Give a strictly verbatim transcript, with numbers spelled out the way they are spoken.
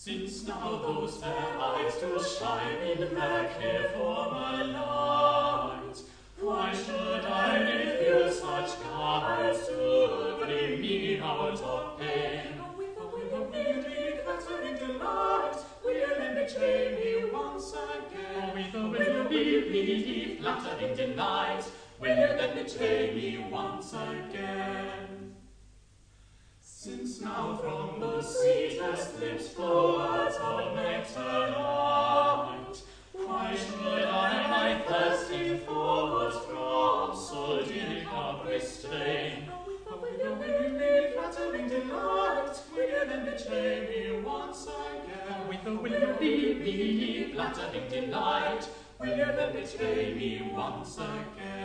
Since now those fair eyes do shine in her clear form a light, why should I refuse such guides to bring me out of pain? With a with a weirdly flattering delight, will then betray me once again. With a weirdly flattering delight, will then betray me once again. Since now from those sweetest lips flow words of nectarine, why should I my thirsting thoughts from so deep restrain? With a weirdly flattering delight, will then betray me once again. With a weirdly flattering delight, will then betray me once again.